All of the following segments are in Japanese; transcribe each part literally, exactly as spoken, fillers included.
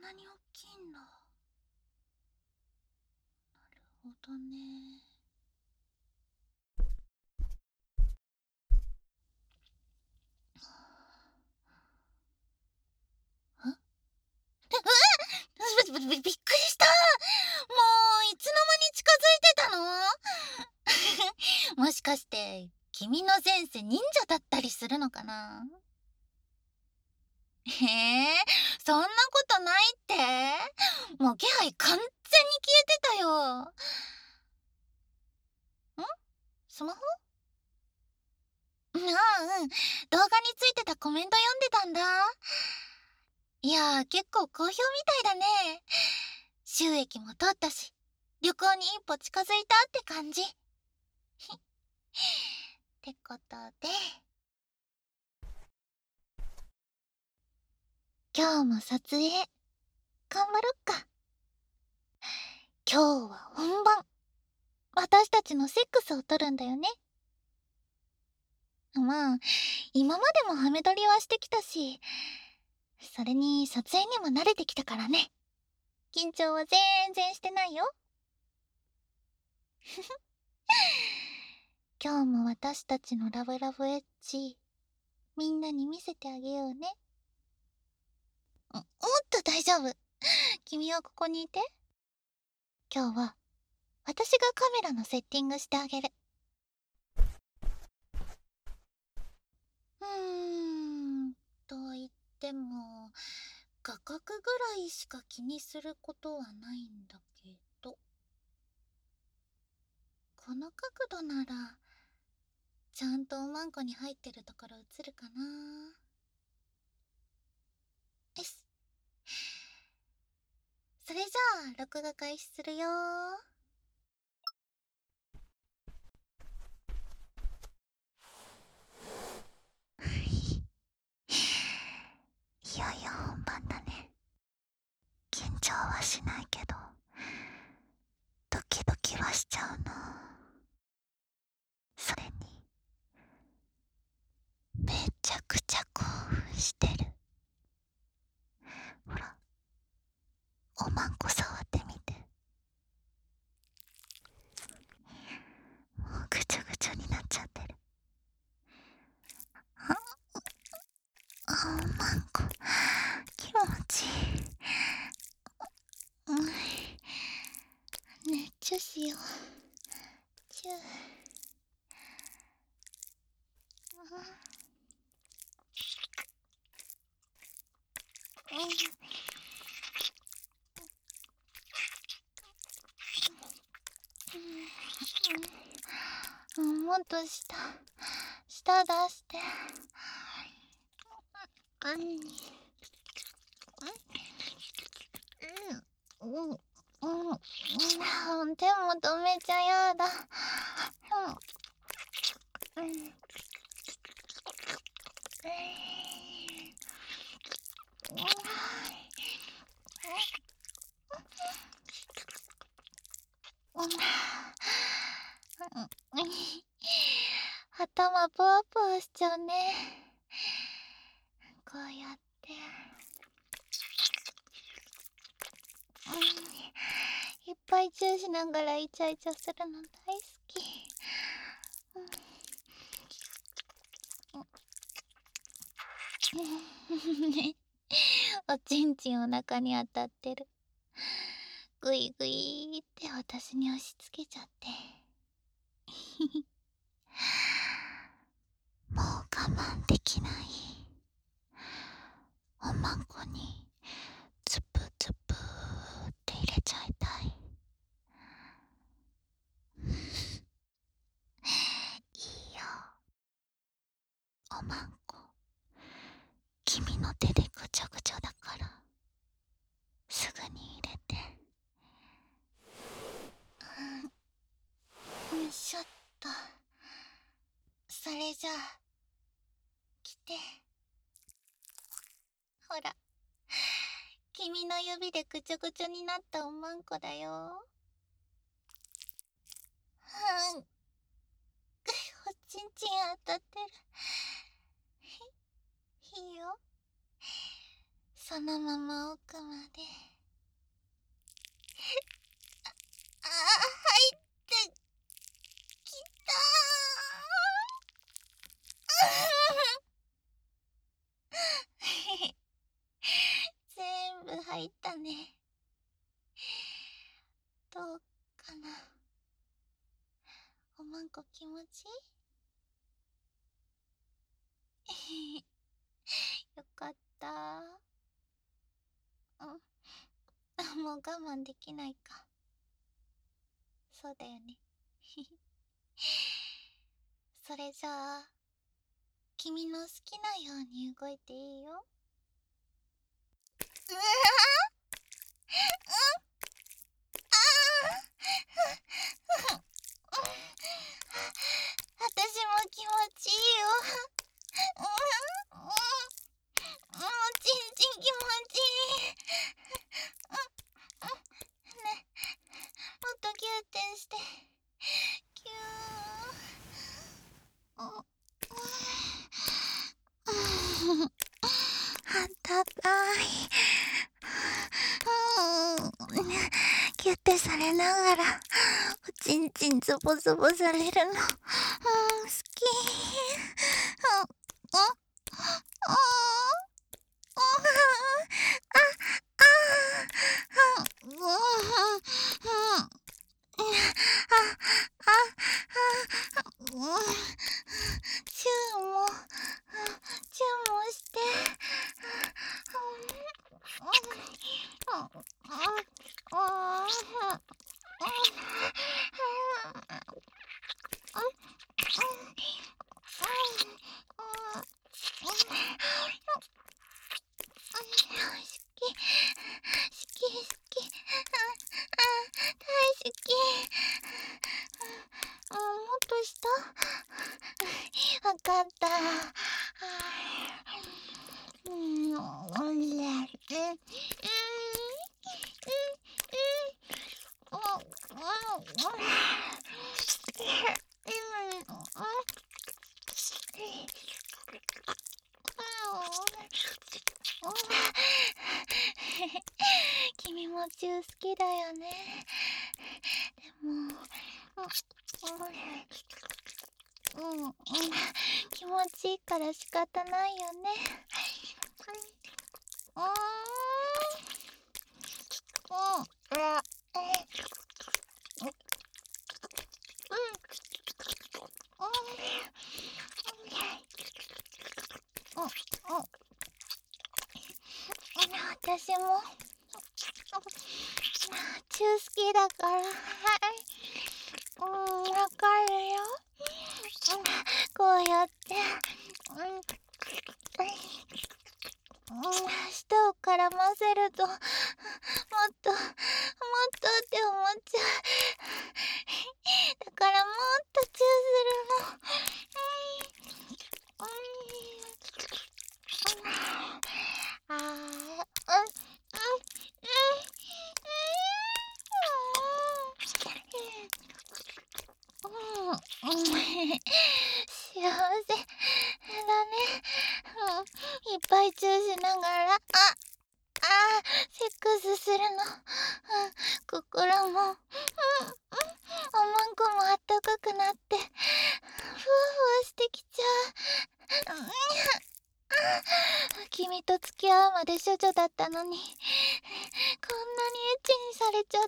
なに大きいんだ。なるほどね。ん？うわっ！び、び、びっくりした。もういつの間に近づいてたの？もしかして君の前世忍者だったりするのかな？へえ、そんなことないって。もう気配完全に消えてたよ。ん？スマホ？ああ、うん。動画についてたコメント読んでたんだ。いやー、結構好評みたいだね。収益も取ったし、旅行に一歩近づいたって感じ。ってことで、今日も撮影、頑張ろっか。今日は本番。私たちのセックスを撮るんだよね。まあ、今までもハメ撮りはしてきたし、それに撮影にも慣れてきたからね。緊張は全然してないよ。今日も私たちのラブラブエッジ、みんなに見せてあげようね。もっと大丈夫。君はここにいて。今日は私がカメラのセッティングしてあげる。うーん、と言っても画角ぐらいしか気にすることはないんだけど、この角度ならちゃんとおまんこに入ってるところ映るかな。よし、それじゃあ録画開始するよ。いよいよ本番だね。緊張はしないけどドキドキはしちゃうな。それにめちゃくちゃ興奮してる。ほら、おまんこ触ってみて。もうぐちょぐちょになっちゃってる。あ、おまんこ気持ちいい。うん、ね、チュしよう。チュー。うん、うん、もっと下下出して。うん、うん、うん、うん、手も止めちゃやだ。うん、うん、頭ポワポワしちゃうね。こうやって、うん、いっぱいチューしながらイチャイチャするの大好き。うん、ね、おちんちんお腹に当たってる。ぐいぐいって私に押し付けちゃって。もう我慢できない。おまんこにつぷつぷって入れちゃいたい。いいよ、おまんこ君の手でぐちょぐちょだからすぐに入れて。うん、よいしょっと。それじゃあ来て。ほら、君の指でぐちょぐちょになったおまんこだよ。うん、おちんちん当たってる。いいよ、そそのまま奥まで。あ、入ってきたー。全部入ったね。どうかな。おまんこ気持ちいい？よかった。うん。もう我慢できないか。そうだよね。それじゃあ、君の好きなように動いていいよ。うわ私も気持ちいいよ。もうちんちん気持ちいい。ね、もっとギューってして。ギュー。あったかい。ギュってされながらおちんちんズボズボされるの、うん、好き。うんうんうんチューもチューもして。わかった。うん、おいしい。うん、うん、うん、君もチュー好きだよね。でも、うん、うん、気持ちいいから仕方ないよね。うん、うん、うん、私もチュー好きだから。はい。うん、わかるよ。こうやって、うん、舌を絡ませるともっともっとって思っちゃう。だからもっとチューするの。あー、うん、うん、うん、うん、幸せだね。うん、いっぱいチューしながら、あ、あー、セックスするの。うん、心も、うん、うん、おまんこもあったかくなって、ふわふわしてきちゃう。うん、君と付き合うまで処女だったのに、こんなにエッチにされちゃった。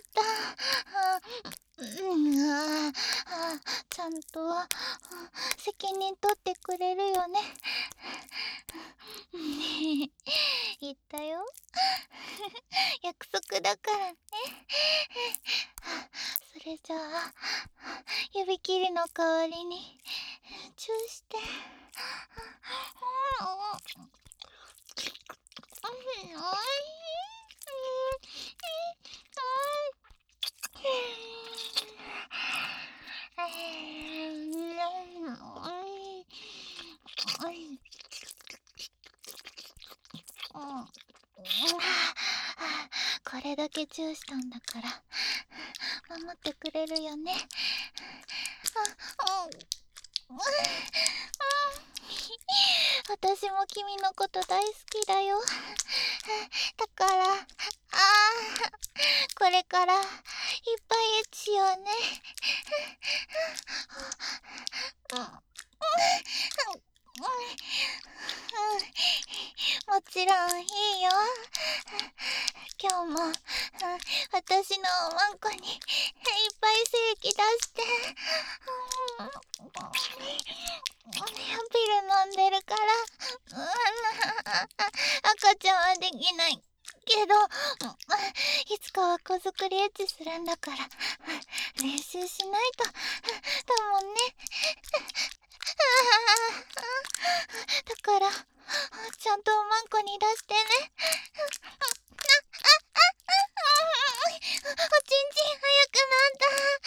うん、ああ、ちゃんと責任取ってくれるよね。言ったよ。約束だからね。それじゃあ、指切りの代わりにチューして。これだけチューしたんだから守ってくれるよね。 私も君のこと大好きだよ。だから、あー、これからいっぱいエッチしようね。うんうんもちろんいいよ。今日も、うん、私のおまんこにいっぱい精液出して、うん、ピル飲んでるから、うん、赤ちゃんはできないけど、いつかは子作りエッチするんだから練習しないとだもんね。だからちゃんとおまんこに出してね。おちんちん早くなった。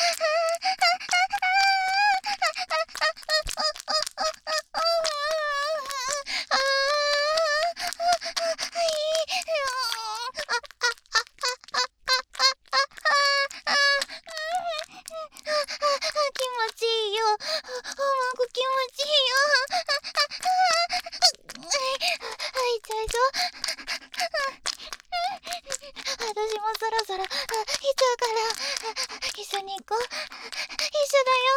気持ちいいよ。おまんこ気持ちいいよ。はい、ちゃいそう。私もそろそろ来ちゃうから一緒に行こう。一緒だよ。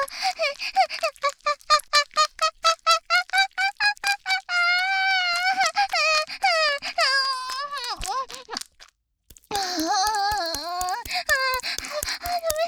ああ、ダメ。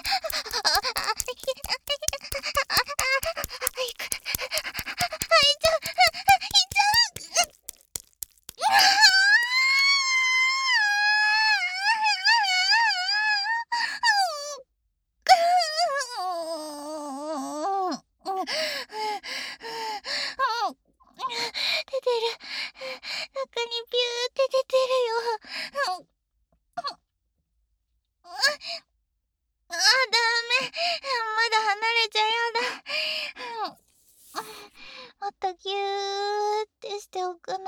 出てる。中にピューって出てるよ。あ、ダメ。まだ離れちゃやだ。もっとギューってしておくの。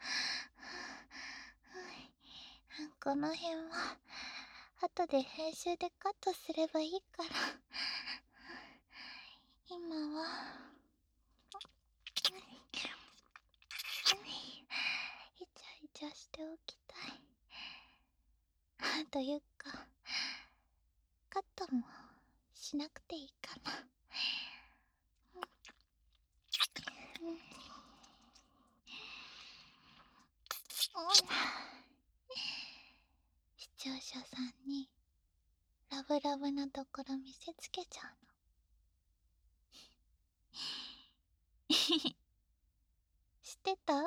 この辺は後で編集でカットすればいいから、今はイチャイチャしておきたい。というかカットもしなくていいかな。視聴者さんにラブラブなところ見せつけちゃうの。知ってた？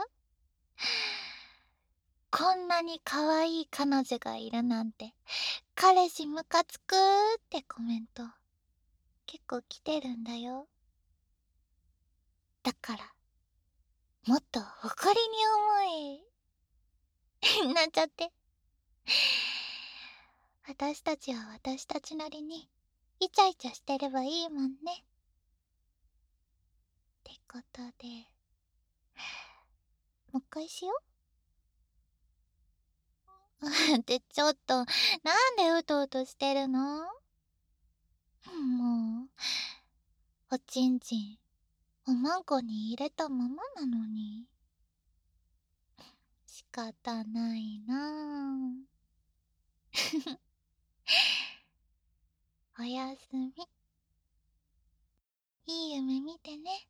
こんなに可愛い彼女がいるなんて彼氏ムカつくーってコメント結構来てるんだよ。だからもっと誇りに思えなんちゃって。私たちは私たちなりにイチャイチャしてればいいもんね。ってことでもう一回しよう。ってちょっとなんでうとうとしてるの？もうおちんちんおまんこに入れたままなのに仕方ないなぁ。おやすみ。いい夢見てね。